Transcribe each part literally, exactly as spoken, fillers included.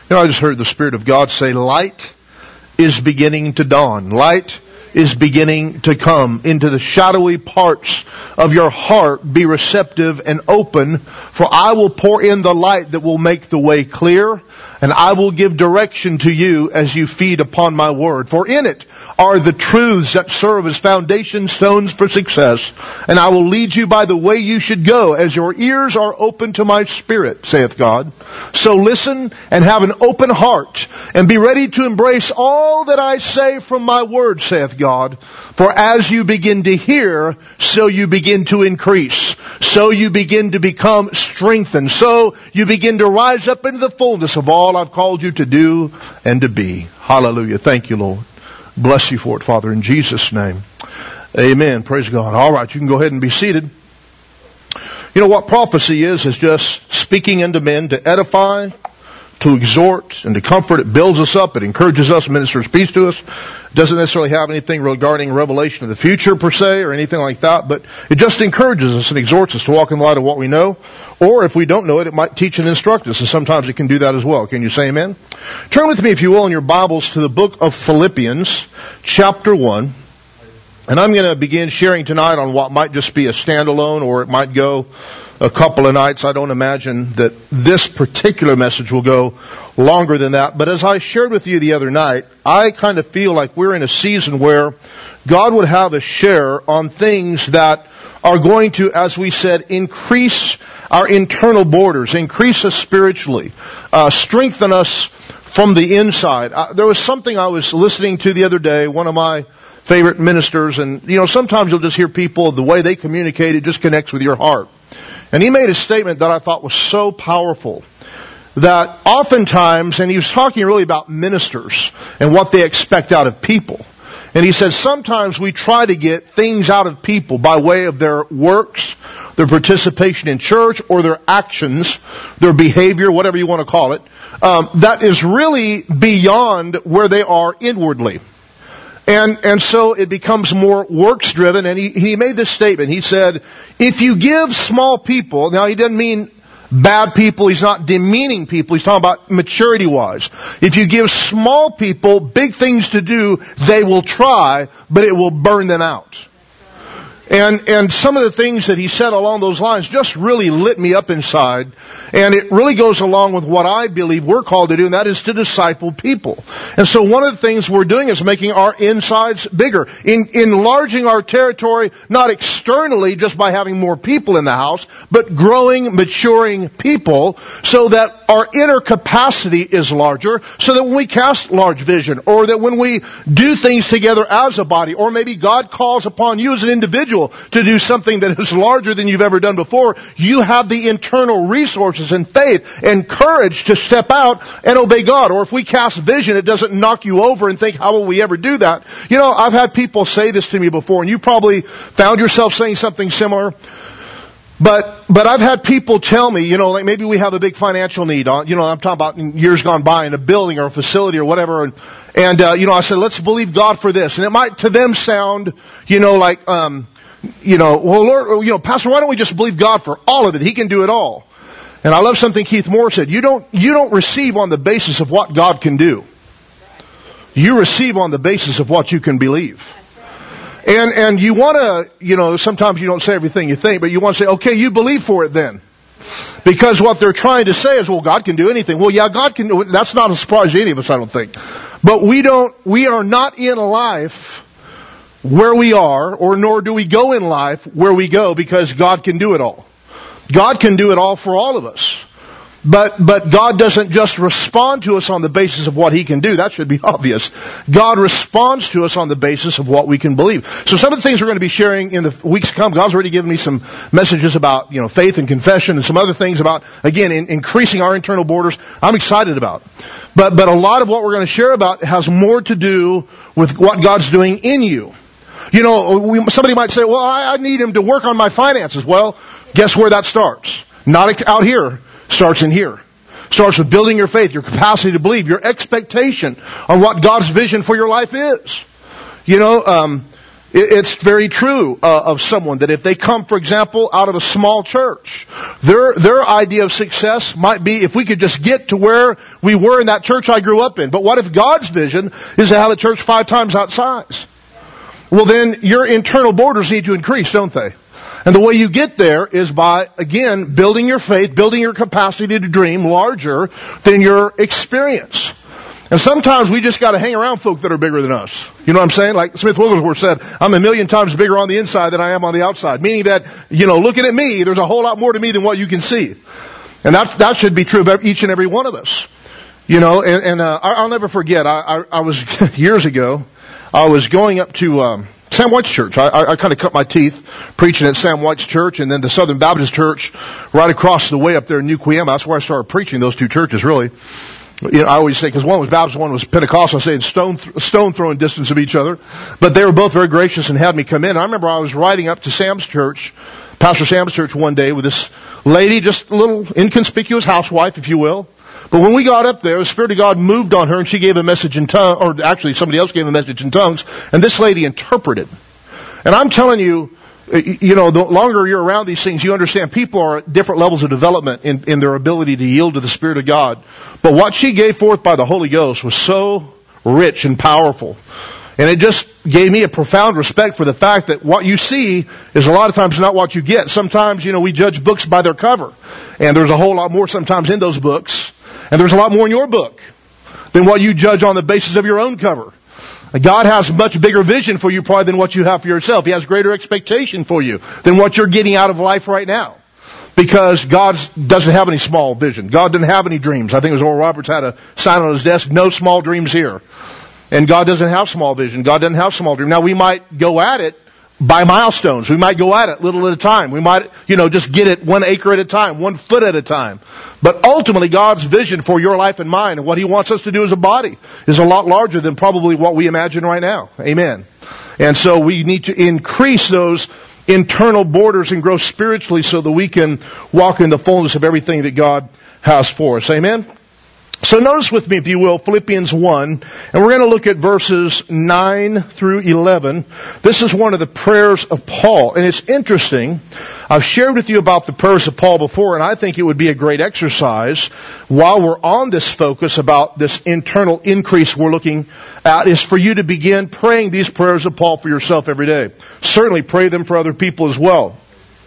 You know, I just heard the Spirit of God say, light is beginning to dawn. Light is beginning to come into the shadowy parts of your heart. Be receptive and open, for I will pour in the light that will make the way clear, and I will give direction to you as you feed upon my word. For in it are the truths that serve as foundation stones for success, and I will lead you by the way you should go, as your ears are open to my Spirit, saith God. So listen and have an open heart, and be ready to embrace all that I say from my word, saith God. For as you begin to hear, so you begin to increase. So you begin to become strengthened. So you begin to rise up into the fullness of all I've called you to do and to be. Hallelujah. Thank you, Lord. Bless you for it, Father, in Jesus' name. Amen. Praise God. All right, you can go ahead and be seated. You know what prophecy is, is just speaking unto men to edify, to exhort, and to comfort. It builds us up. It encourages us, ministers peace to us. It doesn't necessarily have anything regarding revelation of the future per se or anything like that, but it just encourages us and exhorts us to walk in the light of what we know. Or if we don't know it, it might teach and instruct us, and sometimes it can do that as well. Can you say amen? Turn with me, if you will, in your Bibles to the book of Philippians, chapter one. And I'm going to begin sharing tonight on what might just be a standalone, or it might go a couple of nights. I don't imagine that this particular message will go longer than that. But as I shared with you the other night, I kind of feel like we're in a season where God would have us share on things that are going to, as we said, increase our internal borders, increase us spiritually, uh, strengthen us from the inside. Uh, there was something I was listening to the other day, one of my favorite ministers, and you know, sometimes you'll just hear people, the way they communicate, it just connects with your heart. And he made a statement that I thought was so powerful, that oftentimes, and he was talking really about ministers and what they expect out of people. And he said sometimes we try to get things out of people by way of their works, their participation in church, or their actions, their behavior, whatever you want to call it, um, that is really beyond where they are inwardly. And, and so it becomes more works driven. And he, he made this statement. He said, if you give small people, now he doesn't mean bad people, he's not demeaning people, he's talking about maturity wise. If you give small people big things to do, they will try, but it will burn them out. And, and some of the things that he said along those lines just really lit me up inside. And it really goes along with what I believe we're called to do, and that is to disciple people. And so one of the things we're doing is making our insides bigger. In, enlarging our territory, not externally just by having more people in the house, but growing, maturing people so that our inner capacity is larger, so that when we cast large vision, or that when we do things together as a body, or maybe God calls upon you as an individual to do something that is larger than you've ever done before, you have the internal resources and faith and courage to step out and obey God. Or if we cast vision, it doesn't knock you over and think, how will we ever do that? You know, I've had people say this to me before, and you probably found yourself saying something similar. But, but I've had people tell me, you know, like maybe we have a big financial need on, you know, I'm talking about in years gone by in a building or a facility or whatever. And, and, uh, you know, I said, let's believe God for this. And it might to them sound, you know, like, um, you know, well, Lord, you know, Pastor, why don't we just believe God for all of it? He can do it all. And I love something Keith Moore said. You don't, you don't receive on the basis of what God can do. You receive on the basis of what you can believe. And, and you want to, you know, sometimes you don't say everything you think, but you want to say, okay, you believe for it then. Because what they're trying to say is, well, God can do anything. Well, yeah, God can do it. That's not a surprise to any of us, I don't think. But we don't, we are not in life where we are, or nor do we go in life where we go, because God can do it all. God can do it all for all of us. But, but God doesn't just respond to us on the basis of what He can do. That should be obvious. God responds to us on the basis of what we can believe. So some of the things we're going to be sharing in the weeks to come, God's already given me some messages about, you know, faith and confession, and some other things about, again, in, increasing our internal borders. I'm excited about. But, but a lot of what we're going to share about has more to do with what God's doing in you. You know, we, somebody might say, well, I, I need Him to work on my finances. Well, guess where that starts? Not out here. Starts in here. Starts with building your faith, your capacity to believe, your expectation on what God's vision for your life is. You know, um, It's very true uh, of someone that if they come, for example, out of a small church, their their idea of success might be if we could just get to where we were in that church I grew up in. But what if God's vision is to have a church five times that size? Well, then your internal borders need to increase, don't they? And the way you get there is by, again, building your faith, building your capacity to dream larger than your experience. And sometimes we just got to hang around folk that are bigger than us. You know what I'm saying? Like Smith Wigglesworth said, I'm a million times bigger on the inside than I am on the outside. Meaning that, you know, looking at me, there's a whole lot more to me than what you can see. And that, that should be true of each and every one of us. You know, and, and uh, I'll never forget, I, I, I was, years ago, I was going up to um, Sam White's church. I, I, I kind of cut my teeth preaching at Sam White's church and then the Southern Baptist Church right across the way up there in New Quiema. That's where I started preaching, those two churches, really. You know, I always say, because one was Baptist, one was Pentecostal, I say it's stone, stone throwing distance of each other. But they were both very gracious and had me come in. I remember I was riding up to Sam's church, Pastor Sam's church one day with this lady, just a little inconspicuous housewife, if you will. But when we got up there, the Spirit of God moved on her and she gave a message in tongues, or actually somebody else gave a message in tongues, and this lady interpreted. And I'm telling you, you know, the longer you're around these things, you understand people are at different levels of development in, in their ability to yield to the Spirit of God. But what she gave forth by the Holy Ghost was so rich and powerful. And it just gave me a profound respect for the fact that what you see is a lot of times not what you get. Sometimes, you know, we judge books by their cover. And there's a whole lot more sometimes in those books. And there's a lot more in your book than what you judge on the basis of your own cover. God has much bigger vision for you probably than what you have for yourself. He has greater expectation for you than what you're getting out of life right now. Because God doesn't have any small vision. God doesn't have any dreams. I think it was Oral Roberts had a sign on his desk, no small dreams here. And God doesn't have small vision. God doesn't have small dreams. Now we might go at it by milestones. We might go at it little at a time. We might, you know, just get it one acre at a time, one foot at a time. But ultimately, God's vision for your life and mine and what He wants us to do as a body is a lot larger than probably what we imagine right now. Amen. And so we need to increase those internal borders and grow spiritually so that we can walk in the fullness of everything that God has for us. Amen. So notice with me, if you will, Philippians one, and we're going to look at verses nine through eleven. This is one of the prayers of Paul, and it's interesting. I've shared with you about the prayers of Paul before, and I think it would be a great exercise while we're on this focus about this internal increase we're looking at, is for you to begin praying these prayers of Paul for yourself every day. Certainly pray them for other people as well.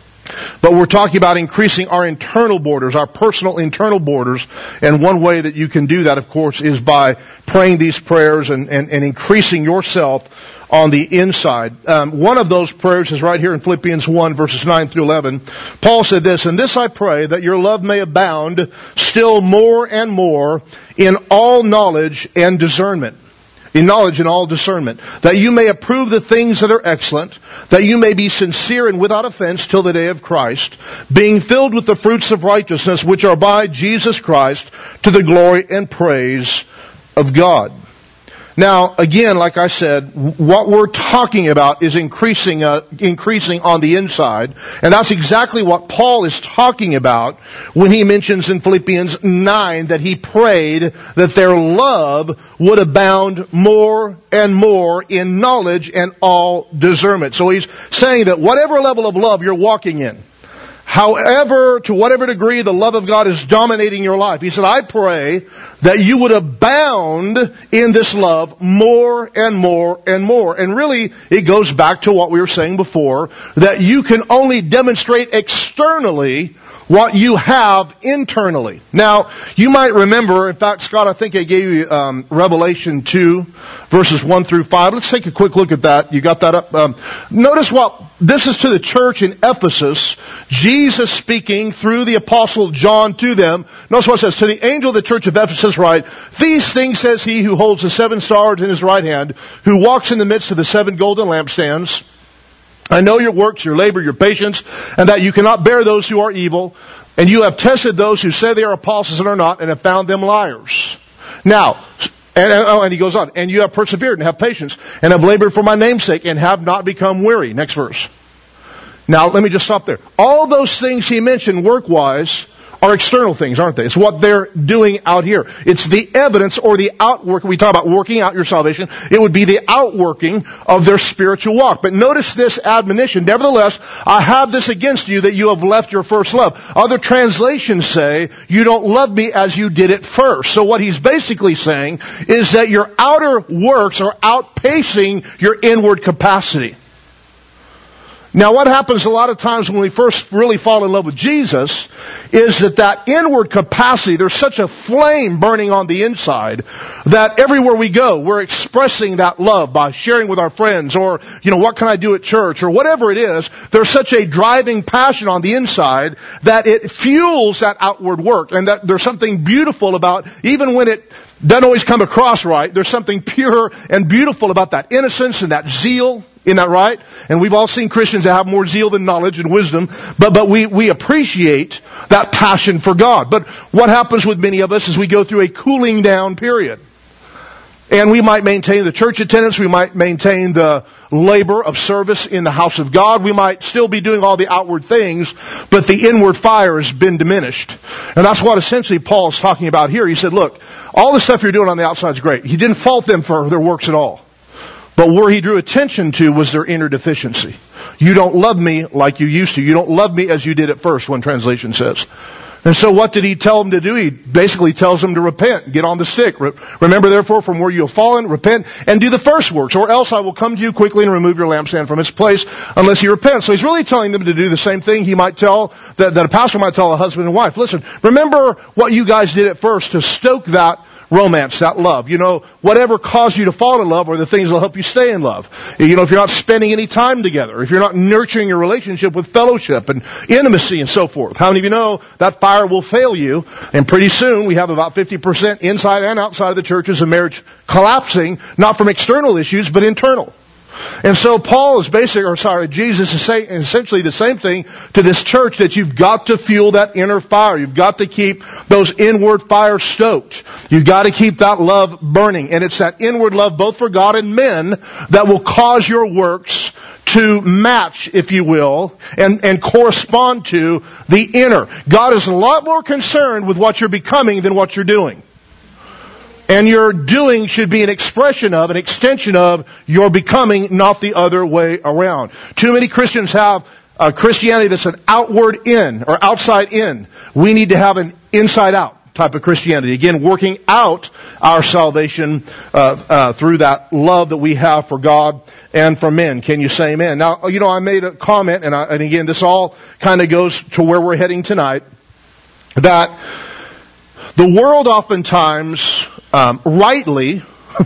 But we're talking about increasing our internal borders, our personal internal borders. And one way that you can do that, of course, is by praying these prayers and, and, and increasing yourself on the inside. Um, one of those prayers is right here in Philippians one, verses nine through eleven. Paul said this, "And this I pray, that your love may abound still more and more in all knowledge and discernment." In knowledge and all discernment, that you may approve the things that are excellent, that you may be sincere and without offense till the day of Christ, being filled with the fruits of righteousness which are by Jesus Christ, to the glory and praise of God. Now, again, like I said, what we're talking about is increasing, uh, increasing on the inside. And that's exactly what Paul is talking about when he mentions in Philippians nine that he prayed that their love would abound more and more in knowledge and all discernment. So he's saying that whatever level of love you're walking in, however, to whatever degree the love of God is dominating your life, he said, I pray that you would abound in this love more and more and more. And really, it goes back to what we were saying before, that you can only demonstrate externally what you have internally. Now, you might remember, in fact, Scott, I think I gave you um, Revelation two, verses one through five. Let's take a quick look at that. You got that up? Um, notice what, this is to the church in Ephesus, Jesus speaking through the Apostle John to them. Notice what it says, "To the angel of the church of Ephesus write, these things says he who holds the seven stars in his right hand, who walks in the midst of the seven golden lampstands. I know your works, your labor, your patience, and that you cannot bear those who are evil. And you have tested those who say they are apostles and are not, and have found them liars. Now," and, and, oh, and he goes on, "and you have persevered and have patience, and have labored for my name's sake, and have not become weary." Next verse. Now, let me just stop there. All those things he mentioned work-wise are external things, aren't they? It's what they're doing out here. It's the evidence or the outwork. We talk about working out your salvation. It would be the outworking of their spiritual walk. But notice this admonition. Nevertheless, I have this against you that you have left your first love. Other translations say, you don't love me as you did at first. So what he's basically saying is that your outer works are outpacing your inward capacity. Now what happens a lot of times when we first really fall in love with Jesus is that that inward capacity, there's such a flame burning on the inside that everywhere we go, we're expressing that love by sharing with our friends or, you know, what can I do at church or whatever it is. There's such a driving passion on the inside that it fuels that outward work, and that there's something beautiful about, even when it doesn't always come across right, there's something pure and beautiful about that innocence and that zeal. Isn't that right? And we've all seen Christians that have more zeal than knowledge and wisdom, but, but we, we appreciate that passion for God. But what happens with many of us is we go through a cooling down period. And we might maintain the church attendance, we might maintain the labor of service in the house of God, we might still be doing all the outward things, but the inward fire has been diminished. And that's what essentially Paul is talking about here. He said, look, all the stuff you're doing on the outside is great. He didn't fault them for their works at all. But where he drew attention to was their inner deficiency. You don't love me like you used to. You don't love me as you did at first, one translation says. And so what did he tell them to do? He basically tells them to repent, get on the stick. Remember therefore from where you have fallen, repent and do the first works, or else I will come to you quickly and remove your lampstand from its place unless you repent. So he's really telling them to do the same thing he might tell, that, that a pastor might tell a husband and wife. Listen, remember what you guys did at first to stoke that romance, that love. You know, whatever caused you to fall in love are the things that will help you stay in love. You know, if you're not spending any time together, if you're not nurturing your relationship with fellowship and intimacy and so forth. How many of you know that fire will fail you? And pretty soon we have about fifty percent inside and outside of the churches of marriage collapsing, not from external issues, but internal. And so Paul is basically, or sorry, Jesus is saying essentially the same thing to this church, that you've got to fuel that inner fire. You've got to keep those inward fires stoked. You've got to keep that love burning. And it's that inward love both for God and men that will cause your works to match, if you will, and, and correspond to the inner. God is a lot more concerned with what you're becoming than what you're doing. And your doing should be an expression of, an extension of your becoming, not the other way around. Too many Christians have a Christianity that's an outward in, or outside in. We need to have an inside out type of Christianity. Again, working out our salvation uh, uh, through that love that we have for God and for men. Can you say amen? Now, you know, I made a comment, and, I, and again, this all kind of goes to where we're heading tonight, that the world oftentimes, um, rightly,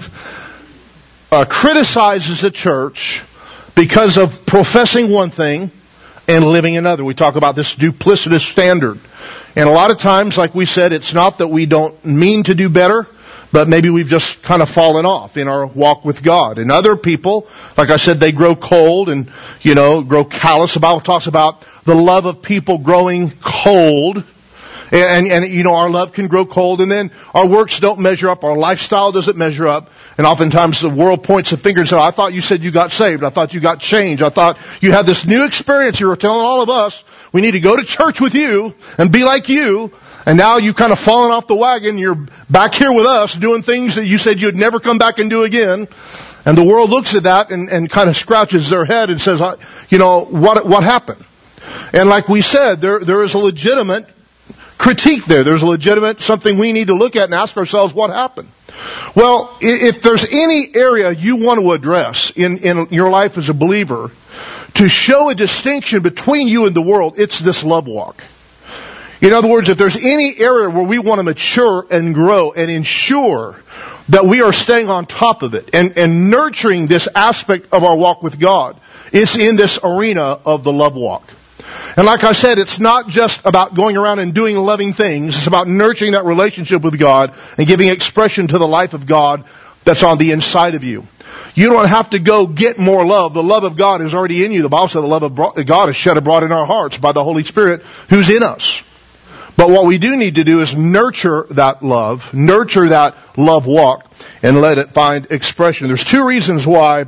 uh, criticizes the church because of professing one thing and living another. We talk about this duplicitous standard. And a lot of times, like we said, it's not that we don't mean to do better, but maybe we've just kind of fallen off in our walk with God. And other people, like I said, they grow cold and, you know, grow callous. The Bible talks about the love of people growing cold. And, and, you know, our love can grow cold, and then our works don't measure up, our lifestyle doesn't measure up, and oftentimes the world points a finger and says, I thought you said you got saved, I thought you got changed, I thought you had this new experience, you were telling all of us, we need to go to church with you and be like you, and now you've kind of fallen off the wagon, you're back here with us doing things that you said you'd never come back and do again. And the world looks at that and, and kind of scratches their head and says, you know, what what happened? And like we said, there there is a legitimate critique there. There's a legitimate something we need to look at and ask ourselves what happened. Well, if there's any area you want to address in, in your life as a believer to show a distinction between you and the world, it's this love walk. In other words, if there's any area where we want to mature and grow and ensure that we are staying on top of it and, and nurturing this aspect of our walk with God, it's in this arena of the love walk. And like I said, it's not just about going around and doing loving things. It's about nurturing that relationship with God and giving expression to the life of God that's on the inside of you. You don't have to go get more love. The love of God is already in you. The Bible said the love of God is shed abroad in our hearts by the Holy Spirit who's in us. But what we do need to do is nurture that love, nurture that love walk, and let it find expression. There's two reasons why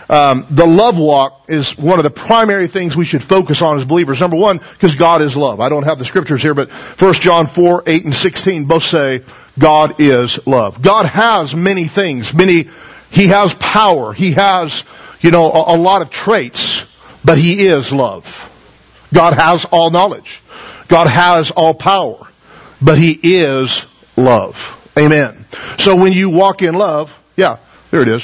um, the love walk is one of the primary things we should focus on as believers. Number one, because God is love. I don't have the scriptures here, but First John four, eight, and sixteen both say God is love. God has many things. Many, He has power. He has, you know, a, a lot of traits, but He is love. God has all knowledge. God has all power, but He is love. Amen. So when you walk in love, yeah, there it is.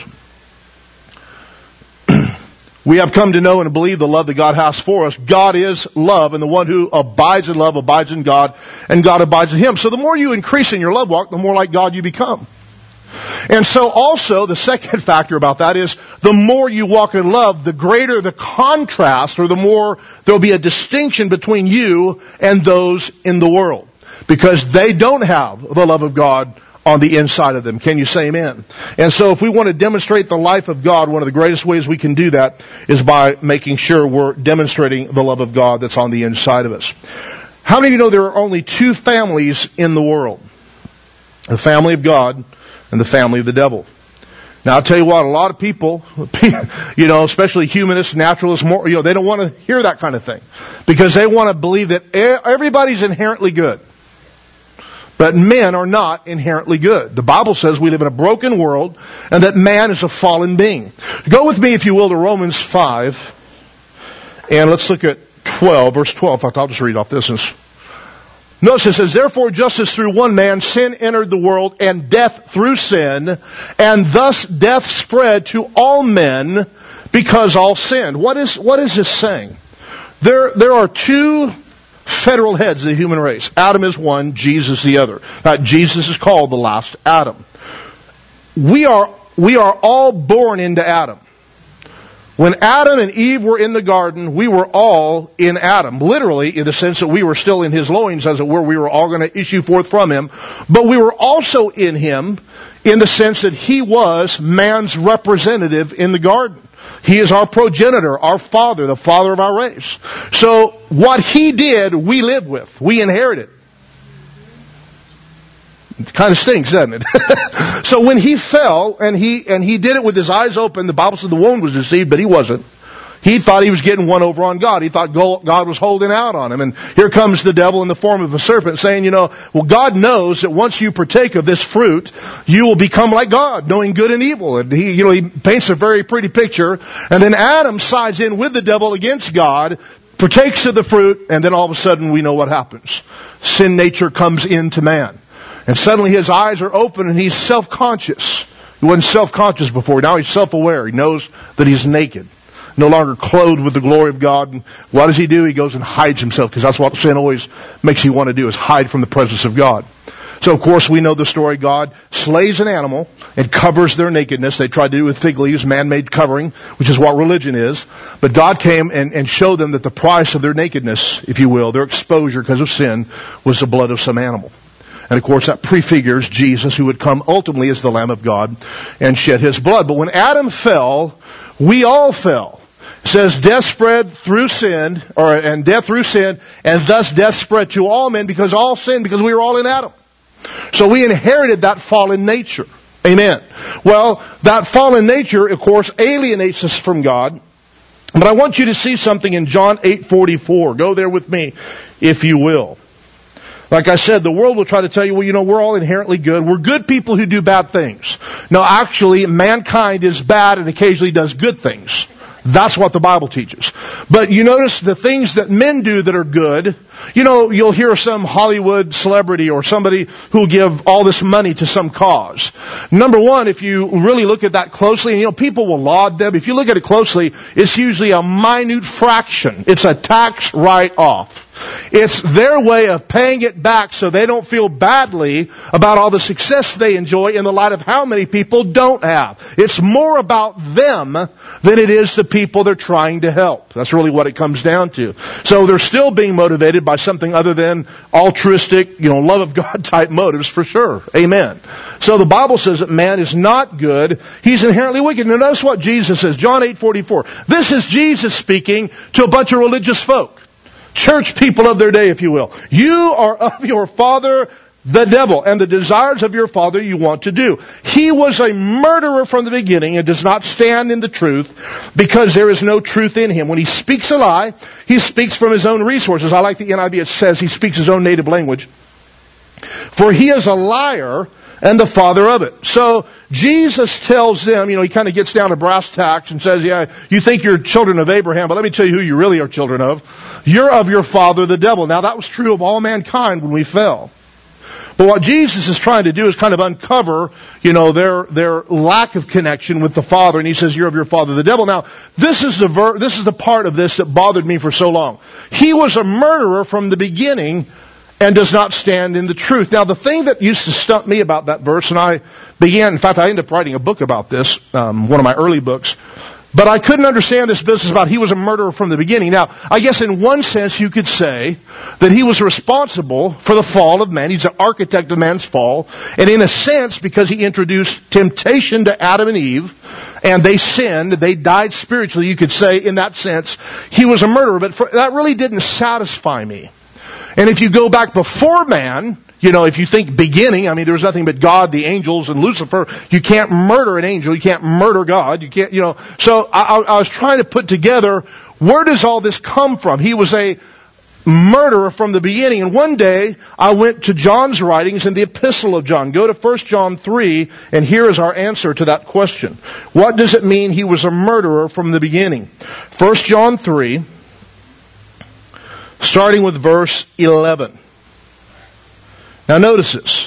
We have come to know and believe the love that God has for us. God is love, and the one who abides in love abides in God, and God abides in him. So the more you increase in your love walk, the more like God you become. And so also, the second factor about that is, the more you walk in love, the greater the contrast, or the more there'll be a distinction between you and those in the world. Because they don't have the love of God on the inside of them. Can you say amen? And so if we want to demonstrate the life of God, one of the greatest ways we can do that is by making sure we're demonstrating the love of God that's on the inside of us. How many of you know there are only two families in the world? The family of God and the family of the devil. Now I'll tell you what, a lot of people, you know, especially humanists, naturalists, more, you know, they don't want to hear that kind of thing. Because they want to believe that everybody's inherently good. But men are not inherently good. The Bible says we live in a broken world and that man is a fallen being. Go with me, if you will, to Romans five. And let's look at twelve, verse twelve. In fact, I'll just read off this. Notice it says, therefore just as through one man sin entered the world, and death through sin, and thus death spread to all men because all sinned. What is, what is this saying? There, there are two federal heads of the human race. Adam is one, Jesus the other. Now, Jesus is called the last Adam. We are, we are all born into Adam. When Adam and Eve were in the garden, we were all in Adam. Literally, in the sense that we were still in his loins, as it were. We were all going to issue forth from him. But we were also in him in the sense that he was man's representative in the garden. He is our progenitor, our father, the father of our race. So what he did, we live with. We inherited. It kind of stinks, doesn't it? So when he fell, and he and he did it with his eyes open, the Bible said the woman was deceived, but he wasn't. He thought he was getting one over on God. He thought God was holding out on him. And here comes the devil in the form of a serpent saying, you know, well, God knows that once you partake of this fruit, you will become like God, knowing good and evil. And he, you know, he paints a very pretty picture. And then Adam sides in with the devil against God, partakes of the fruit, and then all of a sudden we know what happens. Sin nature comes into man. And suddenly his eyes are open and he's self-conscious. He wasn't self-conscious before. Now he's self-aware. He knows that he's naked. No longer clothed with the glory of God. And what does he do? He goes and hides himself, because that's what sin always makes you want to do, is hide from the presence of God. So of course we know the story. God slays an animal and covers their nakedness. They tried to do it with fig leaves, man-made covering, which is what religion is. But God came and, and showed them that the price of their nakedness, if you will, their exposure because of sin, was the blood of some animal. And of course that prefigures Jesus, who would come ultimately as the Lamb of God and shed his blood. But when Adam fell, we all fell. It says death spread through sin, or and death through sin, and thus death spread to all men because all sinned, because we were all in Adam. So we inherited that fallen nature. Amen. Well, that fallen nature, of course, alienates us from God. But I want you to see something in John eight forty-four. Go there with me, if you will. Like I said, the world will try to tell you, well, you know, we're all inherently good. We're good people who do bad things. No, actually, mankind is bad and occasionally does good things. That's what the Bible teaches. But you notice the things that men do that are good. You know, you'll hear some Hollywood celebrity or somebody who'll give all this money to some cause. Number one, if you really look at that closely, and you know, people will laud them. If you look at it closely, it's usually a minute fraction. It's a tax write-off. It's their way of paying it back so they don't feel badly about all the success they enjoy in the light of how many people don't have. It's more about them than it is the people they're trying to help. That's really what it comes down to. So they're still being motivated by something other than altruistic, you know, love of God type motives for sure. Amen. So the Bible says that man is not good. He's inherently wicked. Now notice what Jesus says. John eight forty-four. This is Jesus speaking to a bunch of religious folk. Church people of their day, if you will. You are of your father, the devil, and the desires of your father you want to do. He was a murderer from the beginning and does not stand in the truth because there is no truth in him. When he speaks a lie, he speaks from his own resources. I like the N I V, it says he speaks his own native language. For he is a liar and the father of it. So Jesus tells them, you know, he kind of gets down to brass tacks and says, yeah, you think you're children of Abraham, but let me tell you who you really are children of. You're of your father, the devil. Now that was true of all mankind when we fell. But what Jesus is trying to do is kind of uncover, you know, their their lack of connection with the Father. And he says, you're of your father, the devil. Now, this is the ver- this is the part of this that bothered me for so long. He was a murderer from the beginning and does not stand in the truth. Now, the thing that used to stump me about that verse, and I began, in fact, I ended up writing a book about this, um, one of my early books, but I couldn't understand this business about he was a murderer from the beginning. Now, I guess in one sense you could say that he was responsible for the fall of man. He's the architect of man's fall. And in a sense, because he introduced temptation to Adam and Eve, and they sinned, they died spiritually, you could say in that sense, he was a murderer. But for, that really didn't satisfy me. And if you go back before man, you know, if you think beginning, I mean, there was nothing but God, the angels, and Lucifer. You can't murder an angel. You can't murder God. You can't, you know. So I, I was trying to put together, where does all this come from? He was a murderer from the beginning. And one day, I went to John's writings in the Epistle of John. Go to First John three, and here is our answer to that question. What does it mean he was a murderer from the beginning? First John three, starting with verse eleven. Now notice this.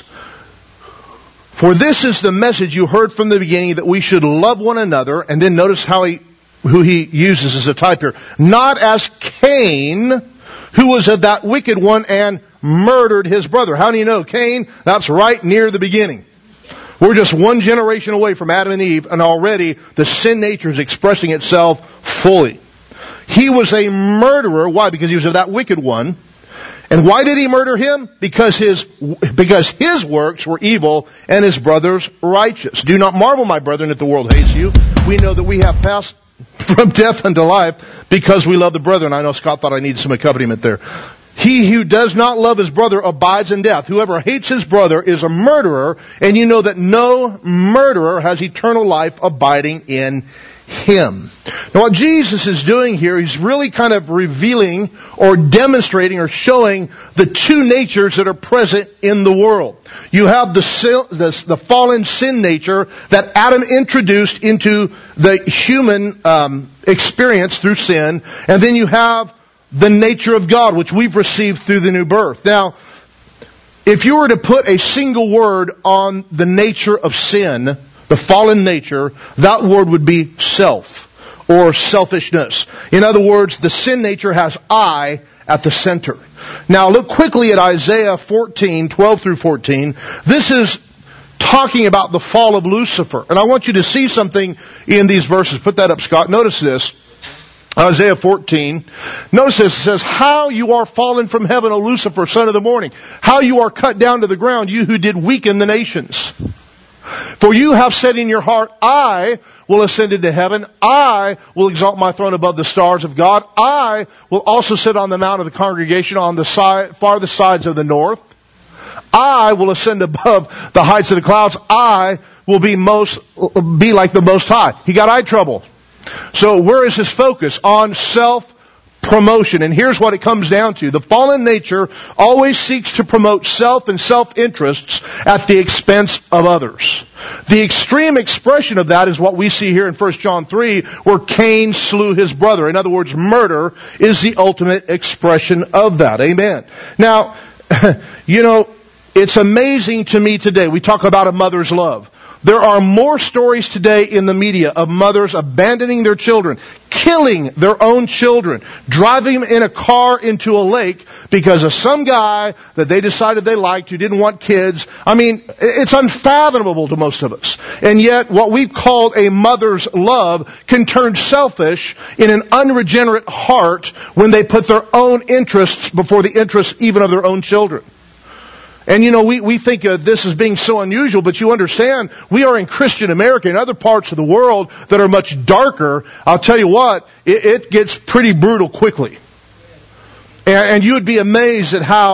For this is the message you heard from the beginning, that we should love one another. And then notice how he, who he uses as a type here. Not as Cain, who was of that wicked one and murdered his brother. How do you know? Cain, that's right near the beginning. We're just one generation away from Adam and Eve, and already the sin nature is expressing itself fully. He was a murderer. Why? Because he was of that wicked one. And why did he murder him? Because his, because his works were evil and his brother's righteous. Do not marvel, my brethren, if the world hates you. We know that we have passed from death unto life because we love the brethren. I know Scott thought I needed some accompaniment there. He who does not love his brother abides in death. Whoever hates his brother is a murderer, and you know that no murderer has eternal life abiding in him. Now what Jesus is doing here, he's really kind of revealing or demonstrating or showing the two natures that are present in the world. You have the, the, the fallen sin nature that Adam introduced into the human um, experience through sin, and then you have the nature of God, which we've received through the new birth. Now, if you were to put a single word on the nature of sin, the fallen nature, that word would be self or selfishness. In other words, the sin nature has I at the center. Now look quickly at Isaiah fourteen, twelve through fourteen. This is talking about the fall of Lucifer. And I want you to see something in these verses. Put that up, Scott. Notice this. Isaiah fourteen. Notice this. It says, how you are fallen from heaven, O Lucifer, son of the morning. How you are cut down to the ground, you who did weaken the nations. For you have said in your heart, I will ascend into heaven. I will exalt my throne above the stars of God. I will also sit on the mount of the congregation on the side, farthest sides of the north. I will ascend above the heights of the clouds. I will be most, be like the Most High. He got eye trouble. So where is his focus? On self promotion. And here's what it comes down to. The fallen nature always seeks to promote self and self-interests at the expense of others. The extreme expression of that is what we see here in First John three, where Cain slew his brother. In other words, murder is the ultimate expression of that. Amen. Now, you know, it's amazing to me today. We talk about a mother's love. There are more stories today in the media of mothers abandoning their children, killing their own children, driving them in a car into a lake because of some guy that they decided they liked who didn't want kids. I mean, it's unfathomable to most of us. And yet, what we've called a mother's love can turn selfish in an unregenerate heart when they put their own interests before the interests even of their own children. And you know, we, we think of this as being so unusual, but you understand, we are in Christian America and other parts of the world that are much darker. I'll tell you what, it, it gets pretty brutal quickly. And, and you would be amazed at how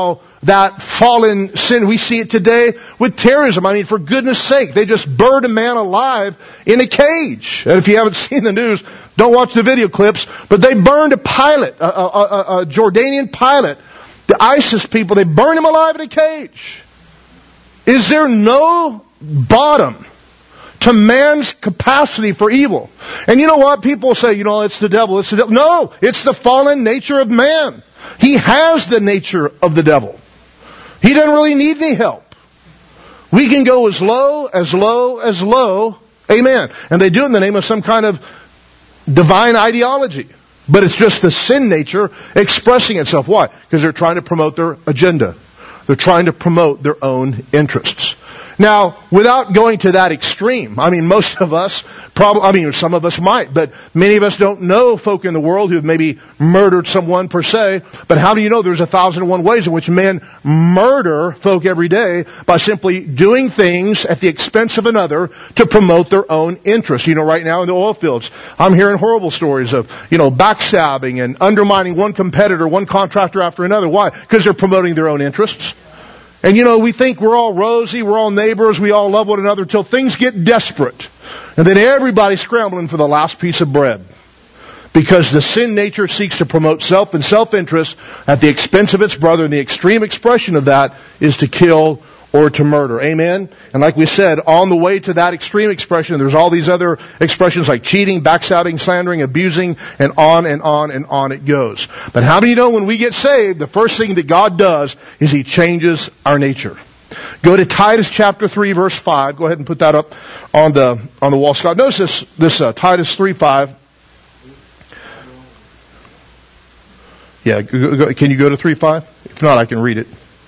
that fallen sin. We see it today with terrorism. I mean, for goodness sake, they just burned a man alive in a cage. And if you haven't seen the news, don't watch the video clips. But they burned a pilot, a, a, a, a Jordanian pilot. The ISIS people, they burned him alive in a cage. Is there no bottom to man's capacity for evil? And you know what? People say, you know, it's the devil, it's the devil. No, it's the fallen nature of man. He has the nature of the devil. He doesn't really need any help. We can go as low, as low, as low. Amen. And they do it in the name of some kind of divine ideology. But it's just the sin nature expressing itself. Why? Because they're trying to promote their agenda. They're trying to promote their own interests. Now, without going to that extreme, I mean, most of us, probably, I mean, some of us might, but many of us don't know folk in the world who have maybe murdered someone per se. But how do you know there's a thousand and one ways in which men murder folk every day by simply doing things at the expense of another to promote their own interests? You know, right now in the oil fields, I'm hearing horrible stories of, you know, backstabbing and undermining one competitor, one contractor after another. Why? Because they're promoting their own interests. And you know, we think we're all rosy, we're all neighbors, we all love one another until things get desperate. And then everybody's scrambling for the last piece of bread. Because the sin nature seeks to promote self and self-interest at the expense of its brother, and the extreme expression of that is to kill or to murder. Amen? And like we said, on the way to that extreme expression, there's all these other expressions like cheating, backstabbing, slandering, abusing, and on and on and on it goes. But how do you know when we get saved, the first thing that God does is He changes our nature? Go to Titus chapter three, verse five. Go ahead and put that up on the on the wall, Scott. Notice this, this uh, Titus three five. Yeah, go, go, can you go to three five? If not, I can read it.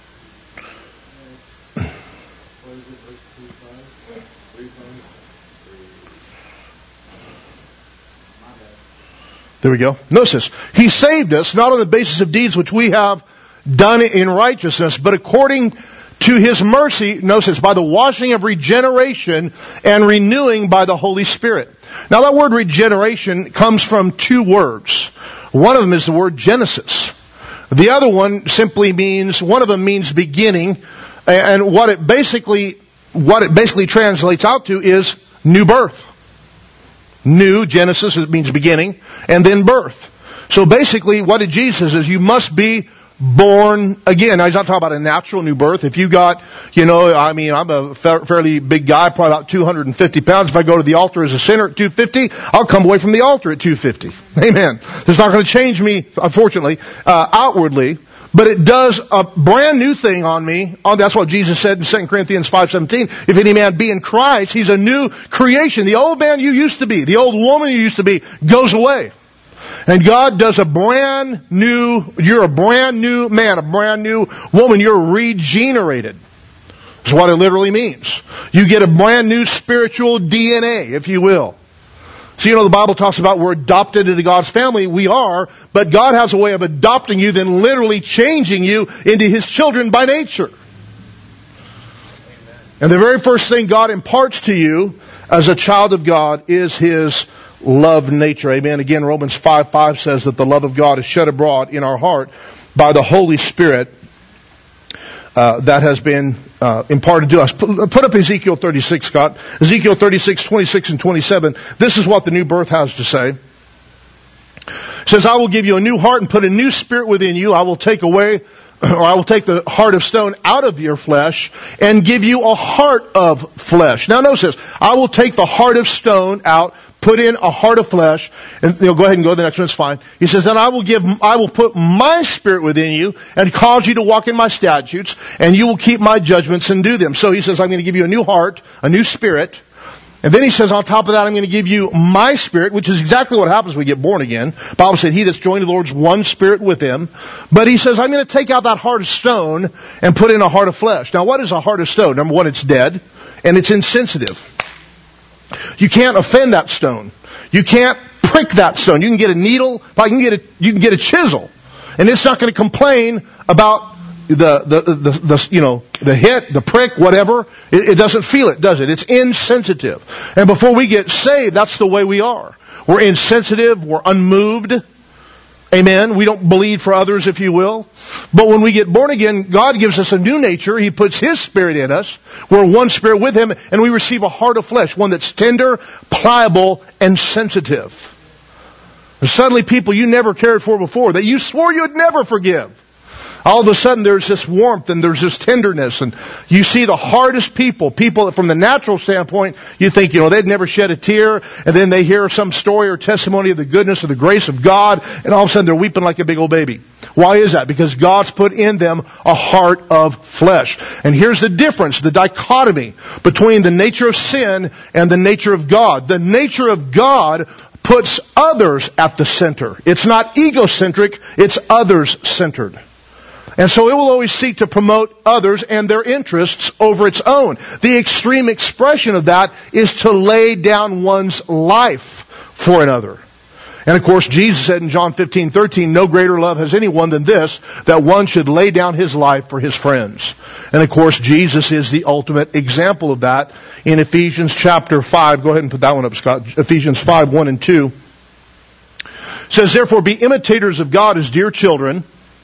There we go. Notice this. He saved us not on the basis of deeds which we have done in righteousness, but according to His mercy, notice this, by the washing of regeneration and renewing by the Holy Spirit. Now that word regeneration comes from two words. One of them is the word Genesis. The other one simply means, one of them means beginning, and what it basically, what it basically translates out to is new birth. New, Genesis, it means beginning, and then birth. So basically, what did Jesus say? Is you must be born again. Now, he's not talking about a natural new birth. If you got, you know, I mean, I'm a fa- fairly big guy, probably about two hundred fifty pounds. If I go to the altar as a sinner at two fifty, I'll come away from the altar at two fifty. Amen. It's not going to change me, unfortunately, uh, outwardly. But it does a brand new thing on me. Oh, that's what Jesus said in Second Corinthians five seventeen. If any man be in Christ, he's a new creation. The old man you used to be, the old woman you used to be, goes away. And God does a brand new, you're a brand new man, a brand new woman. You're regenerated. That's what it literally means. You get a brand new spiritual D N A, if you will. So you know the Bible talks about we're adopted into God's family. We are, but God has a way of adopting you, then literally changing you into His children by nature. Amen. And the very first thing God imparts to you as a child of God is His love nature. Amen. Again, Romans five five says that the love of God is shed abroad in our heart by the Holy Spirit uh, that has been uh, imparted to us. Put, put up Ezekiel thirty-six, Scott. Ezekiel thirty-six, twenty-six and twenty-seven. This is what the new birth has to say. It says, I will give you a new heart and put a new spirit within you. I will take away, or I will take the heart of stone out of your flesh and give you a heart of flesh. Now notice this. I will take the heart of stone out, put in a heart of flesh, and you know, go ahead and go to the next one, it's fine. He says, then I will give, I will put my spirit within you and cause you to walk in my statutes, and you will keep my judgments and do them. So he says, I'm going to give you a new heart, a new spirit. And then he says, on top of that, I'm going to give you my spirit, which is exactly what happens when we get born again. The Bible said, he that's joined to the Lord's one spirit with him. But he says, I'm going to take out that heart of stone and put in a heart of flesh. Now, what is a heart of stone? Number one, it's dead, and it's insensitive. You can't offend that stone. You can't prick that stone. You can get a needle, like you can get a, you can get a chisel, and it's not going to complain about the, the, the, the, you know, the hit, the prick, whatever. It, it doesn't feel it, does it? It's insensitive. And before we get saved, that's the way we are. We're insensitive, we're unmoved, Amen. We don't bleed for others, if you will. But when we get born again, God gives us a new nature. He puts His Spirit in us. We're one spirit with Him, and we receive a heart of flesh, one that's tender, pliable, and sensitive. And suddenly people you never cared for before, that you swore you'd never forgive. All of a sudden there's this warmth and there's this tenderness, and you see the hardest people, people that from the natural standpoint, you think, you know, they'd never shed a tear, and then they hear some story or testimony of the goodness or the grace of God, and all of a sudden they're weeping like a big old baby. Why is that? Because God's put in them a heart of flesh. And here's the difference, the dichotomy between the nature of sin and the nature of God. The nature of God puts others at the center. It's not egocentric, it's others-centered. And so it will always seek to promote others and their interests over its own. The extreme expression of that is to lay down one's life for another. And of course, Jesus said in John fifteen thirteen, no greater love has anyone than this, that one should lay down his life for his friends. And of course, Jesus is the ultimate example of that in Ephesians chapter five. Go ahead and put that one up, Scott. Ephesians five, one and two. It says, therefore be imitators of God as dear children,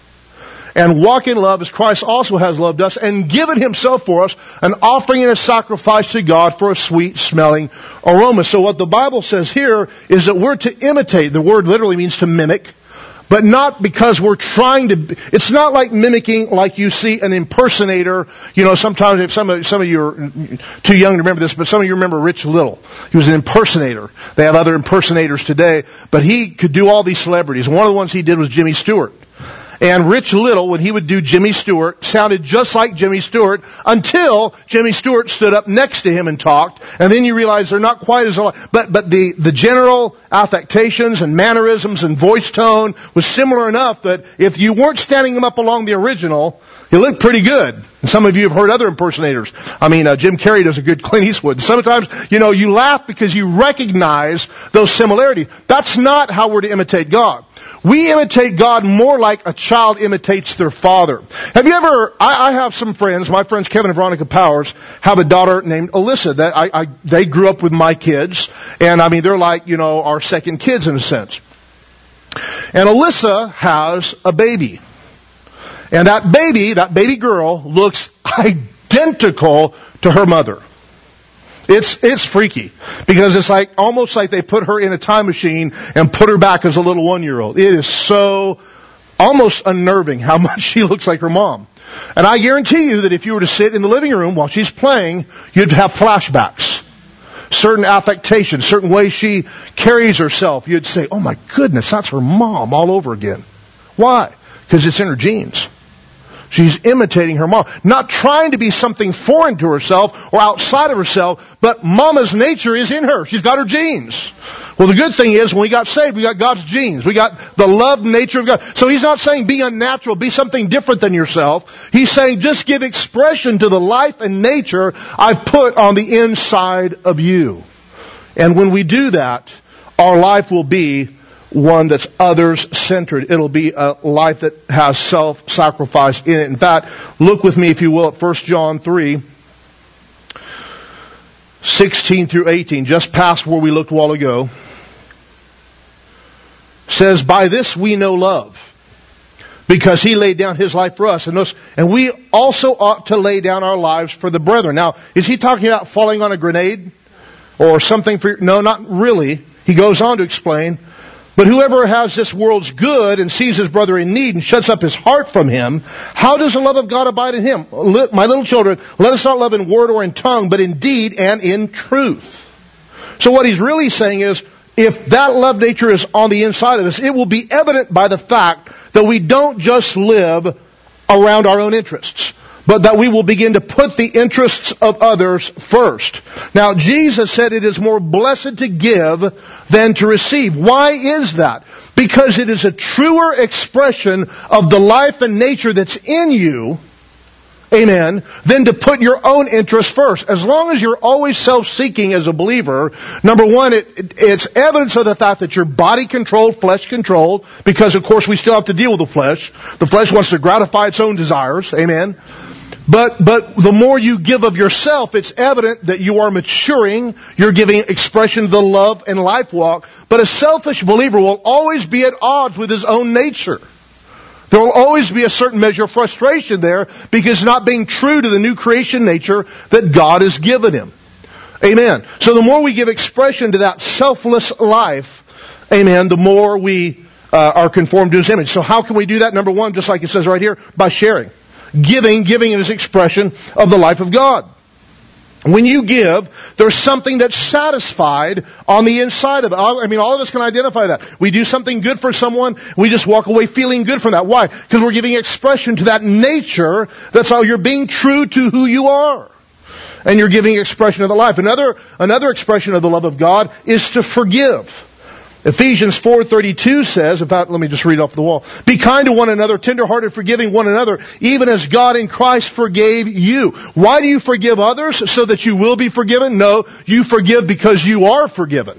and walk in love as Christ also has loved us and given Himself for us, an offering and a sacrifice to God for a sweet smelling aroma. So what the Bible says here is that we're to imitate. The word literally means to mimic, but not because we're trying to. It's not like mimicking like you see an impersonator. You know, sometimes if some of, some of you are too young to remember this, but some of you remember Rich Little. He was an impersonator. They have other impersonators today, but he could do all these celebrities. One of the ones he did was Jimmy Stewart. And Rich Little, when he would do Jimmy Stewart, sounded just like Jimmy Stewart until Jimmy Stewart stood up next to him and talked. And then you realize they're not quite as alike. But, but the, the general affectations and mannerisms and voice tone was similar enough that if you weren't standing them up along the original, it looked pretty good. And some of you have heard other impersonators. I mean, uh, Jim Carrey does a good Clint Eastwood. Sometimes, you know, you laugh because you recognize those similarities. That's not how we're to imitate God. We imitate God more like a child imitates their father. Have you ever, I, I have some friends, my friends Kevin and Veronica Powers have a daughter named Alyssa. That I, I, they grew up with my kids. And I mean, they're like, you know, our second kids in a sense. And Alyssa has a baby. And that baby, that baby girl, looks identical to her mother. It's, it's freaky. Because it's like, almost like they put her in a time machine and put her back as a little one-year-old. It is so, almost unnerving how much she looks like her mom. And I guarantee you that if you were to sit in the living room while she's playing, you'd have flashbacks. Certain affectations, certain ways she carries herself. You'd say, oh my goodness, that's her mom all over again. Why? Because it's in her genes. She's imitating her mom. Not trying to be something foreign to herself or outside of herself, but mama's nature is in her. She's got her genes. Well, the good thing is when we got saved, we got God's genes. We got the love nature of God. So He's not saying be unnatural, be something different than yourself. He's saying just give expression to the life and nature I've put on the inside of you. And when we do that, our life will be one that's others-centered. It'll be a life that has self-sacrifice in it. In fact, look with me, if you will, at First John three, sixteen through eighteen, just past where we looked a while ago. It says, by this we know love, because He laid down His life for us. And, those, and we also ought to lay down our lives for the brethren. Now, is He talking about falling on a grenade? Or something for... No, not really. He goes on to explain, but whoever has this world's good and sees his brother in need and shuts up his heart from him, how does the love of God abide in him? My little children, let us not love in word or in tongue, but in deed and in truth. So what he's really saying is, if that love nature is on the inside of us, it will be evident by the fact that we don't just live around our own interests, but that we will begin to put the interests of others first. Now, Jesus said it is more blessed to give than to receive. Why is that? Because it is a truer expression of the life and nature that's in you, amen, than to put your own interests first. As long as you're always self-seeking as a believer, number one, it, it, it's evidence of the fact that you're body-controlled, flesh-controlled, because, of course, we still have to deal with the flesh. The flesh wants to gratify its own desires, amen. But, but the more you give of yourself, it's evident that you are maturing. You're giving expression to the love and life walk. But a selfish believer will always be at odds with his own nature. There will always be a certain measure of frustration there because he's not being true to the new creation nature that God has given him. Amen. So the more we give expression to that selfless life, amen, the more we uh, are conformed to His image. So how can we do that? Number one, just like it says right here, by sharing. Giving, giving is expression of the life of God. When you give, there's something that's satisfied on the inside of it. I mean, all of us can identify that. We do something good for someone, we just walk away feeling good from that. Why? Because we're giving expression to that nature. That's how you're being true to who you are. And you're giving expression of the life. Another, another expression of the love of God is to forgive. Ephesians four thirty-two says, in fact, let me just read off the wall. Be kind to one another, tenderhearted, forgiving one another, even as God in Christ forgave you. Why do you forgive others? So that you will be forgiven? No, you forgive because you are forgiven.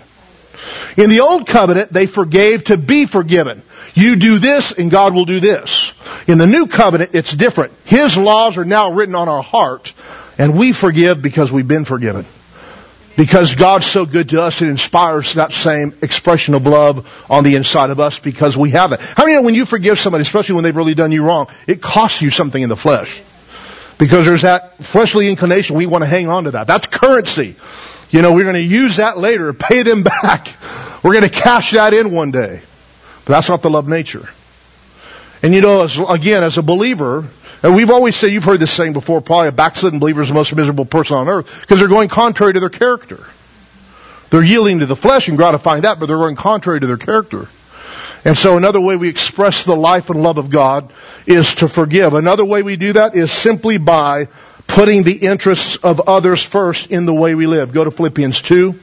In the old covenant, they forgave to be forgiven. You do this and God will do this. In the new covenant, it's different. His laws are now written on our heart, and we forgive because we've been forgiven. Because God's so good to us, it inspires that same expression of love on the inside of us because we have it. How many know when you forgive somebody, especially when they've really done you wrong, it costs you something in the flesh? Because there's that fleshly inclination, we want to hang on to that. That's currency. You know, we're going to use that later, pay them back. We're going to cash that in one day. But that's not the love nature. And you know, as, again, as a believer, and we've always said, you've heard this saying before, probably a backslidden believer is the most miserable person on earth because they're going contrary to their character. They're yielding to the flesh and gratifying that, but they're going contrary to their character. And so another way we express the life and love of God is to forgive. Another way we do that is simply by putting the interests of others first in the way we live. Go to Philippians two.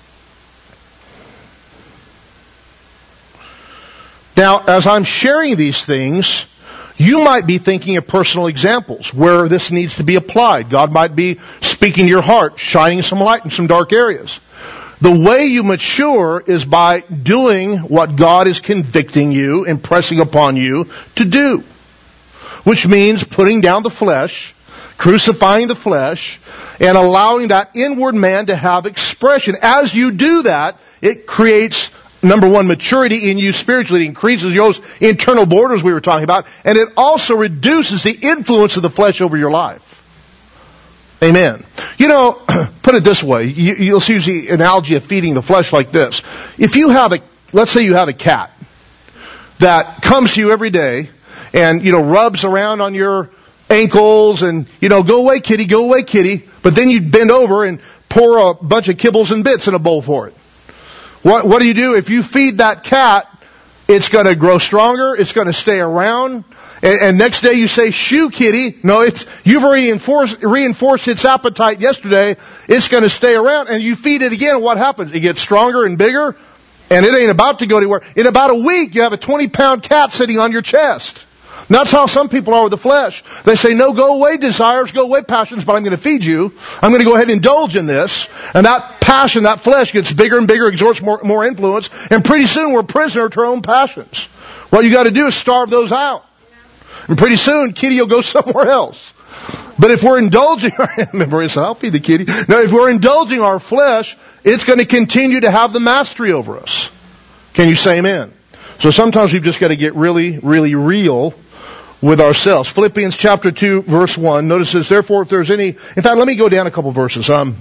Now, as I'm sharing these things, you might be thinking of personal examples where this needs to be applied. God might be speaking to your heart, shining some light in some dark areas. The way you mature is by doing what God is convicting you, impressing upon you to do. Which means putting down the flesh, crucifying the flesh, and allowing that inward man to have expression. As you do that, it creates, number one, maturity in you spiritually. It increases those internal borders we were talking about. And it also reduces the influence of the flesh over your life. Amen. You know, put it this way. You, you'll see the analogy of feeding the flesh like this. If you have a, let's say you have a cat that comes to you every day and, you know, rubs around on your ankles and, you know, go away kitty, go away kitty. But then you bend over and pour a bunch of kibbles and bits in a bowl for it. What, what do you do? If you feed that cat, it's going to grow stronger. It's going to stay around. And, and next day you say, shoo, kitty. No, it's, you've already reinforced, reinforced its appetite yesterday. It's going to stay around. And you feed it again. What happens? It gets stronger and bigger. And it ain't about to go anywhere. In about a week, you have a twenty pound cat sitting on your chest. And that's how some people are with the flesh. They say, no, go away desires, go away passions, but I'm going to feed you. I'm going to go ahead and indulge in this. And that passion, that flesh gets bigger and bigger, exerts more, more influence. And pretty soon we're prisoner to our own passions. What you got to do is starve those out. And pretty soon, kitty will go somewhere else. But if we're indulging, remember, it's, I'll feed the kitty. No, if we're indulging our flesh, it's going to continue to have the mastery over us. Can you say amen? So sometimes we've just got to get really, really real with ourselves. Philippians chapter two, verse one. Notice this, therefore, if there's any... In fact, let me go down a couple verses. Um,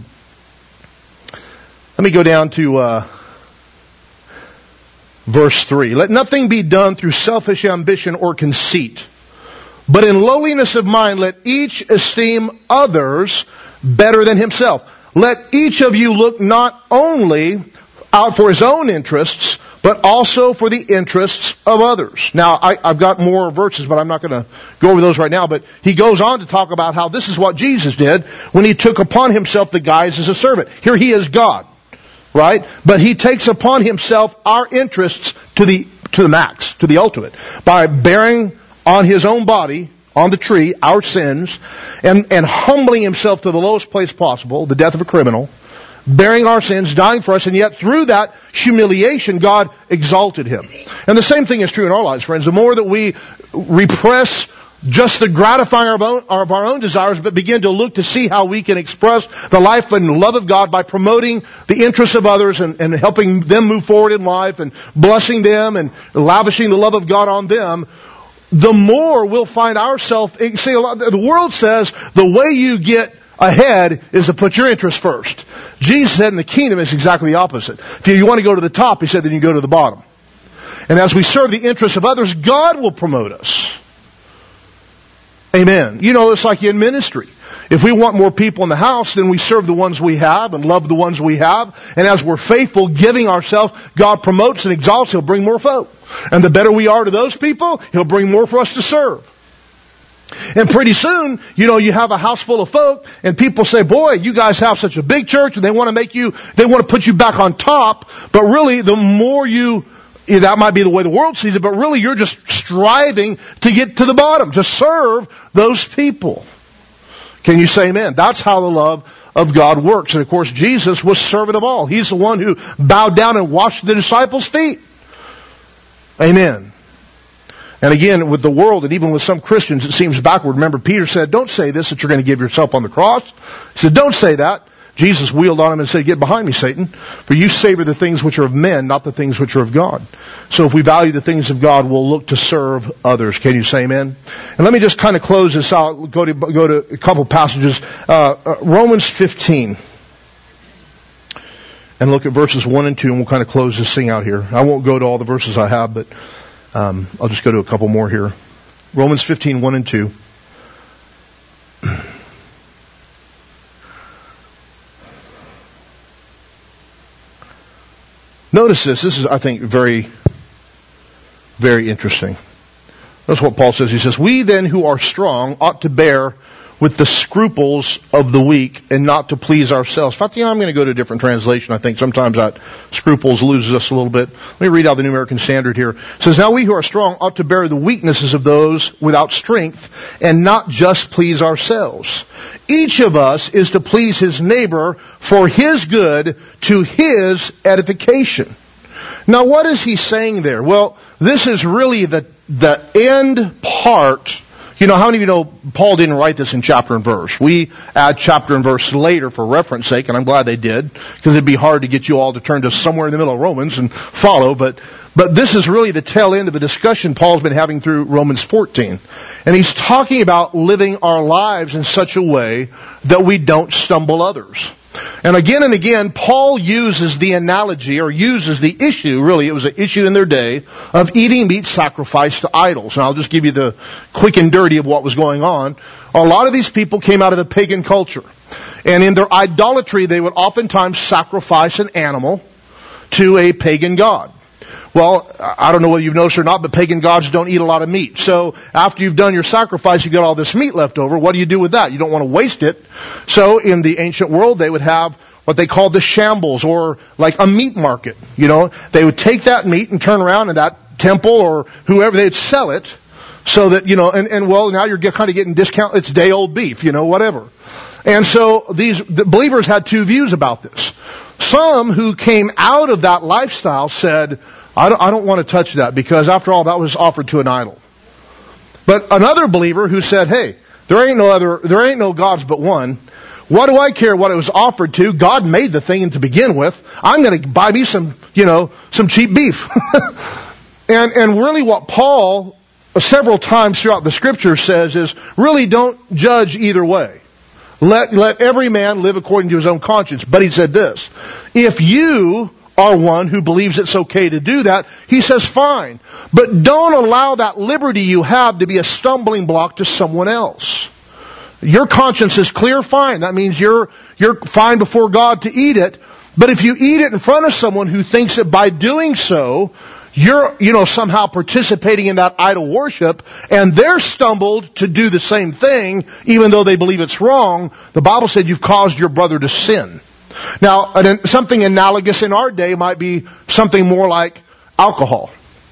let me go down to uh, verse three. Let nothing be done through selfish ambition or conceit, but in lowliness of mind, let each esteem others better than himself. Let each of you look not only out for his own interests, but also for the interests of others. Now, I, I've got more verses, but I'm not going to go over those right now. But he goes on to talk about how this is what Jesus did when he took upon himself the guise as a servant. Here he is God, right? But he takes upon himself our interests to the to the max, to the ultimate, by bearing on his own body, on the tree, our sins, and, and humbling himself to the lowest place possible, the death of a criminal, bearing our sins, dying for us, and yet through that humiliation, God exalted him. And the same thing is true in our lives, friends. The more that we repress just the gratifying of our, own, of our own desires, but begin to look to see how we can express the life and love of God by promoting the interests of others and, and helping them move forward in life and blessing them and lavishing the love of God on them, the more we'll find ourselves, see, a lot, the world says the way you get ahead is to put your interests first. Jesus said in the kingdom it's exactly the opposite. If you want to go to the top, he said, then you go to the bottom. And as we serve the interests of others, God will promote us. Amen. You know, it's like in ministry. If we want more people in the house, then we serve the ones we have and love the ones we have. And as we're faithful, giving ourselves, God promotes and exalts. He'll bring more folk. And the better we are to those people, He'll bring more for us to serve. And pretty soon, you know, you have a house full of folk and people say, boy, you guys have such a big church, and they want to make you, they want to put you back on top. But really, the more you, that might be the way the world sees it, but really you're just striving to get to the bottom, to serve those people. Can you say amen? That's how the love of God works. And of course, Jesus was servant of all. He's the one who bowed down and washed the disciples' feet. Amen. And again, with the world and even with some Christians, it seems backward. Remember, Peter said, don't say this, that you're going to give yourself on the cross. He said, don't say that. Jesus wheeled on him and said, get behind me, Satan, for you savor the things which are of men, not the things which are of God. So if we value the things of God, we'll look to serve others. Can you say amen? And let me just kind of close this out, go to, go to a couple passages. Uh, uh, Romans fifteen. And look at verses one and two, and we'll kind of close this thing out here. I won't go to all the verses I have, but um, I'll just go to a couple more here. Romans fifteen, one and two. Notice this. This is, I think, very, very interesting. That's what Paul says. He says, we then who are strong ought to bear with the scruples of the weak and not to please ourselves. In fact, yeah, I'm going to go to a different translation. I think sometimes that scruples loses us a little bit. Let me read out the New American Standard here. It says, now we who are strong ought to bear the weaknesses of those without strength and not just please ourselves. Each of us is to please his neighbor for his good to his edification. Now, what is he saying there? Well, this is really the, the end part. You know, how many of you know Paul didn't write this in chapter and verse? We add chapter and verse later for reference sake, and I'm glad they did, because it'd be hard to get you all to turn to somewhere in the middle of Romans and follow, but but this is really the tail end of the discussion Paul's been having through Romans fourteen. And he's talking about living our lives in such a way that we don't stumble others. And again and again, Paul uses the analogy, or uses the issue, really, it was an issue in their day, of eating meat sacrificed to idols. And I'll just give you the quick and dirty of what was going on. A lot of these people came out of the pagan culture. And in their idolatry, they would oftentimes sacrifice an animal to a pagan god. Well, I don't know whether you've noticed or not, but pagan gods don't eat a lot of meat. So after you've done your sacrifice, you get all this meat left over. What do you do with that? You don't want to waste it. So in the ancient world, they would have what they called the shambles, or like a meat market. You know, they would take that meat and turn around in that temple or whoever, they'd sell it so that, you know, and, and well, now you're kind of getting discount. It's day old beef, you know, whatever. And so these the believers had two views about this. Some who came out of that lifestyle said, I don't, I don't want to touch that, because after all, that was offered to an idol. But another believer who said, hey, there ain't no other, there ain't no gods but one. What do I care what it was offered to? God made the thing to begin with. I'm going to buy me some, you know, some cheap beef. and, and really what Paul several times throughout the scripture says is, really don't judge either way. Let, let every man live according to his own conscience. But he said this, if you are one who believes it's okay to do that, he says fine. But don't allow that liberty you have to be a stumbling block to someone else. Your conscience is clear, fine. That means you're, you're fine before God to eat it. But if you eat it in front of someone who thinks that by doing so, you're, you know, somehow participating in that idol worship, and they're stumbled to do the same thing, even though they believe it's wrong, the Bible said you've caused your brother to sin. Now, something analogous in our day might be something more like alcohol.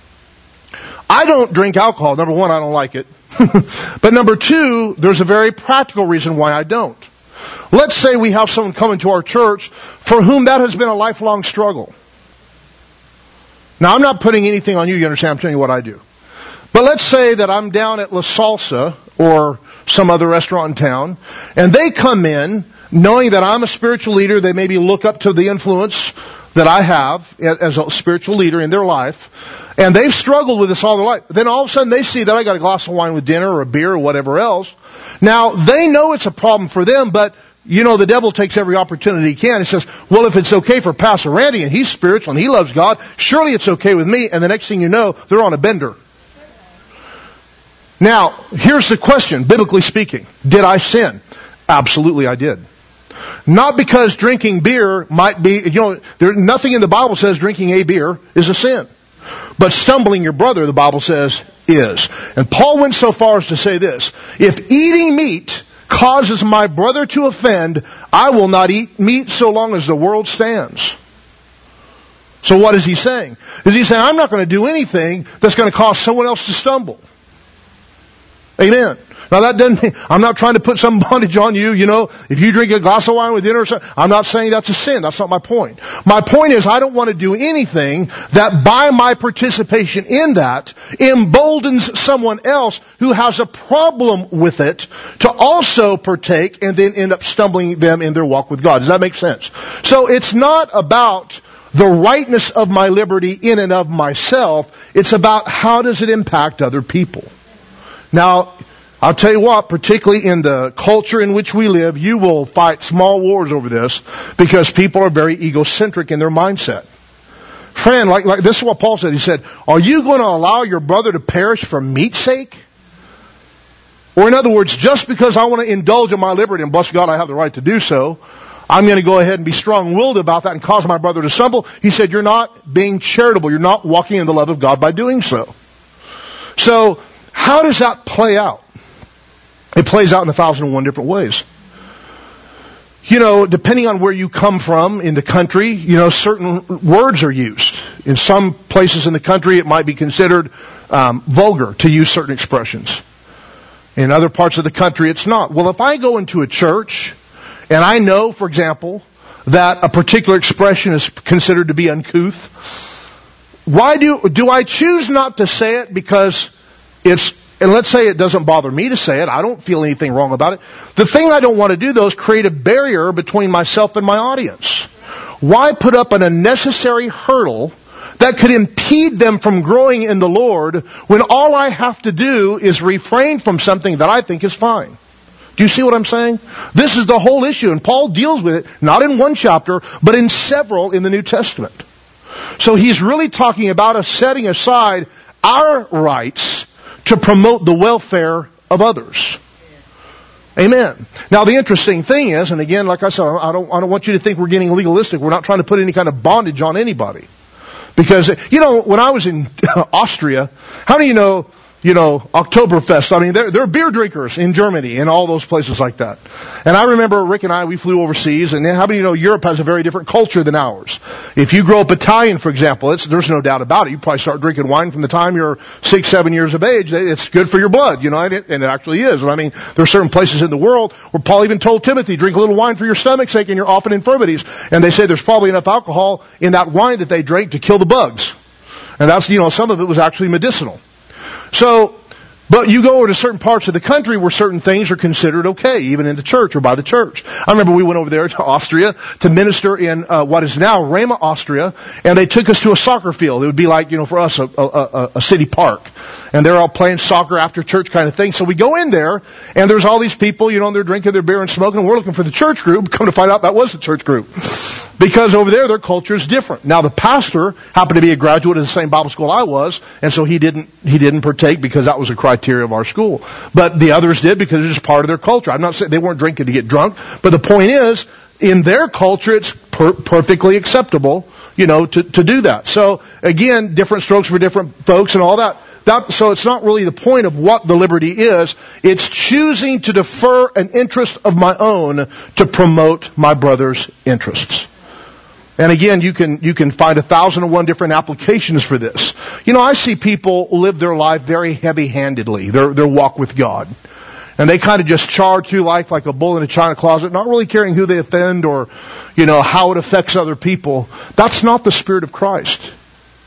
I don't drink alcohol. Number one, I don't like it. But number two, there's a very practical reason why I don't. Let's say we have someone come into our church for whom that has been a lifelong struggle. Now, I'm not putting anything on you, you understand? I'm telling you what I do. But let's say that I'm down at La Salsa or some other restaurant in town, and they come in knowing that I'm a spiritual leader. They maybe look up to the influence that I have as a spiritual leader in their life, and they've struggled with this all their life. Then all of a sudden they see that I got a glass of wine with dinner or a beer or whatever else. Now, they know it's a problem for them, but you know, the devil takes every opportunity he can. He says, well, if it's okay for Pastor Randy and he's spiritual and he loves God, surely it's okay with me. And the next thing you know, they're on a bender. Now, here's the question, biblically speaking. Did I sin? Absolutely I did. Not because drinking beer might be, you know, there, nothing in the Bible says drinking a beer is a sin. But stumbling your brother, the Bible says, is. And Paul went so far as to say this: if eating meat causes my brother to offend, I will not eat meat so long as the world stands. So what is he saying? Is he saying, I'm not going to do anything that's going to cause someone else to stumble? Amen. Now that doesn't mean, I'm not trying to put some bondage on you, you know, if you drink a glass of wine with dinner or something, I'm not saying that's a sin. That's not my point. My point is I don't want to do anything that by my participation in that emboldens someone else who has a problem with it to also partake and then end up stumbling them in their walk with God. Does that make sense? So it's not about the rightness of my liberty in and of myself. It's about how does it impact other people. Now, I'll tell you what, particularly in the culture in which we live, you will fight small wars over this because people are very egocentric in their mindset. Friend, like, like this is what Paul said. He said, are you going to allow your brother to perish for meat's sake? Or in other words, just because I want to indulge in my liberty, and bless God I have the right to do so, I'm going to go ahead and be strong-willed about that and cause my brother to stumble. He said, you're not being charitable. You're not walking in the love of God by doing so. So, how does that play out? It plays out in a thousand and one different ways. You know, depending on where you come from in the country, you know, certain words are used. In some places in the country, it might be considered um, vulgar to use certain expressions. In other parts of the country, it's not. Well, if I go into a church and I know, for example, that a particular expression is considered to be uncouth, why do do I choose not to say it because it's, and let's say it doesn't bother me to say it, I don't feel anything wrong about it. The thing I don't want to do, though, is create a barrier between myself and my audience. Why put up an unnecessary hurdle that could impede them from growing in the Lord when all I have to do is refrain from something that I think is fine? Do you see what I'm saying? This is the whole issue, and Paul deals with it, not in one chapter, but in several in the New Testament. So he's really talking about us setting aside our rights to promote the welfare of others. Amen. Now the interesting thing is, and again, like I said, I don't, I don't want you to think we're getting legalistic. We're not trying to put any kind of bondage on anybody. Because, you know, when I was in Austria, how do you know, you know, Oktoberfest? I mean, there, there are beer drinkers in Germany and all those places like that. And I remember Rick and I, we flew overseas, and how many you know Europe has a very different culture than ours? If you grow up Italian, for example, it's, there's no doubt about it. You probably start drinking wine from the time you're six, seven years of age. It's good for your blood, you know, and it, and it actually is. And I mean, there are certain places in the world where Paul even told Timothy, drink a little wine for your stomach's sake and your often infirmities. And they say there's probably enough alcohol in that wine that they drank to kill the bugs. And that's, you know, some of it was actually medicinal. So, but you go over to certain parts of the country where certain things are considered okay, even in the church or by the church. I remember we went over there to Austria to minister in uh, what is now Rema, Austria, and they took us to a soccer field. It would be like, you know, for us, a, a, a city park. And they're all playing soccer after church kind of thing. So we go in there, and there's all these people, you know, and they're drinking their beer and smoking, and we're looking for the church group. Come to find out that was the church group. Because over there, their culture is different. Now, the pastor happened to be a graduate of the same Bible school I was, and so he didn't he didn't partake because that was a criteria of our school. But the others did because it's just part of their culture. I'm not saying they weren't drinking to get drunk, but the point is, in their culture, it's per- perfectly acceptable, you know, to, to do that. So, again, different strokes for different folks and all that. That, so it's not really the point of what the liberty is. It's choosing to defer an interest of my own to promote my brother's interests. And again, you can you can find a thousand and one different applications for this. You know, I see people live their life very heavy-handedly, their their walk with God. And they kind of just charge through life like a bull in a china closet, not really caring who they offend or, you know, how it affects other people. That's not the Spirit of Christ.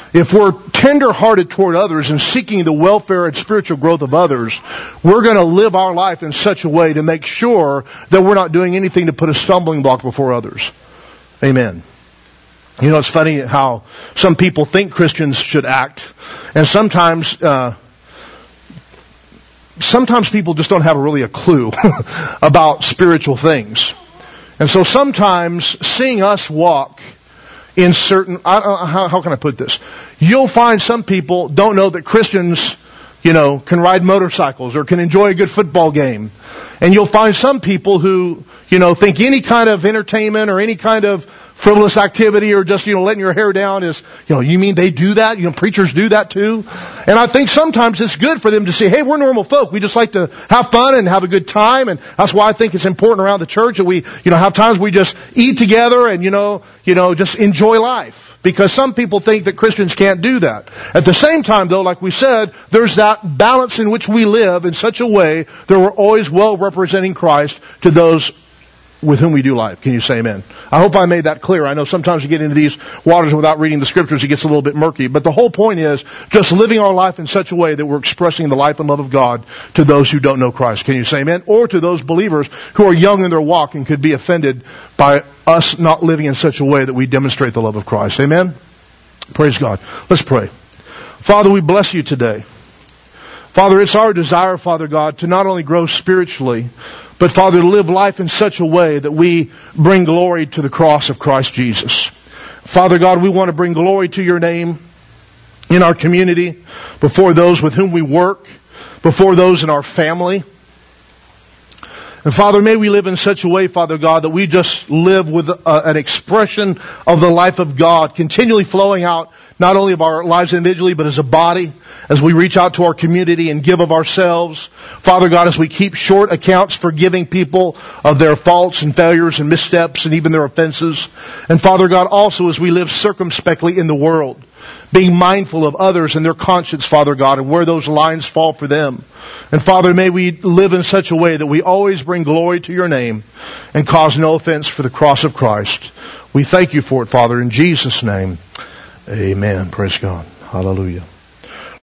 if we're tender-hearted toward others and seeking the welfare and spiritual growth of others, we're going to live our life in such a way to make sure that we're not doing anything to put a stumbling block before others. Amen. You know, it's funny how some people think Christians should act, and sometimes, uh, sometimes people just don't have really a clue about spiritual things. And so sometimes seeing us walk in certain, I, uh, how, how can I put this? You'll find some people don't know that Christians, you know, can ride motorcycles or can enjoy a good football game. And you'll find some people who, you know, think any kind of entertainment or any kind of frivolous activity or just, you know, letting your hair down is, you know, you mean they do that? You know, preachers do that too? And I think sometimes it's good for them to say, hey, we're normal folk. We just like to have fun and have a good time. And that's why I think it's important around the church that we, you know, have times we just eat together and, you know, you know, just enjoy life. Because some people think that Christians can't do that. At the same time, though, like we said, there's that balance in which we live in such a way that we're always well representing Christ to those with whom we do life. Can you say amen? I hope I made that clear. I know sometimes you get into these waters without reading the scriptures, it gets a little bit murky. But the whole point is just living our life in such a way that we're expressing the life and love of God to those who don't know Christ. Can you say amen? Or to those believers who are young in their walk and could be offended by us not living in such a way that we demonstrate the love of Christ. Amen? Praise God. Let's pray. Father, we bless you today. Father, it's our desire, Father God, to not only grow spiritually, but Father, to live life in such a way that we bring glory to the cross of Christ Jesus. Father God, we want to bring glory to your name in our community, before those with whom we work, before those in our family. And Father, may we live in such a way, Father God, that we just live with a, an expression of the life of God continually flowing out, not only of our lives individually, but as a body, as we reach out to our community and give of ourselves. Father God, as we keep short accounts, forgiving people of their faults and failures and missteps and even their offenses. And Father God, also as we live circumspectly in the world, being mindful of others and their conscience, Father God, and where those lines fall for them. And Father, may we live in such a way that we always bring glory to your name and cause no offense for the cross of Christ. We thank you for it, Father, in Jesus' name. Amen. Praise God. Hallelujah.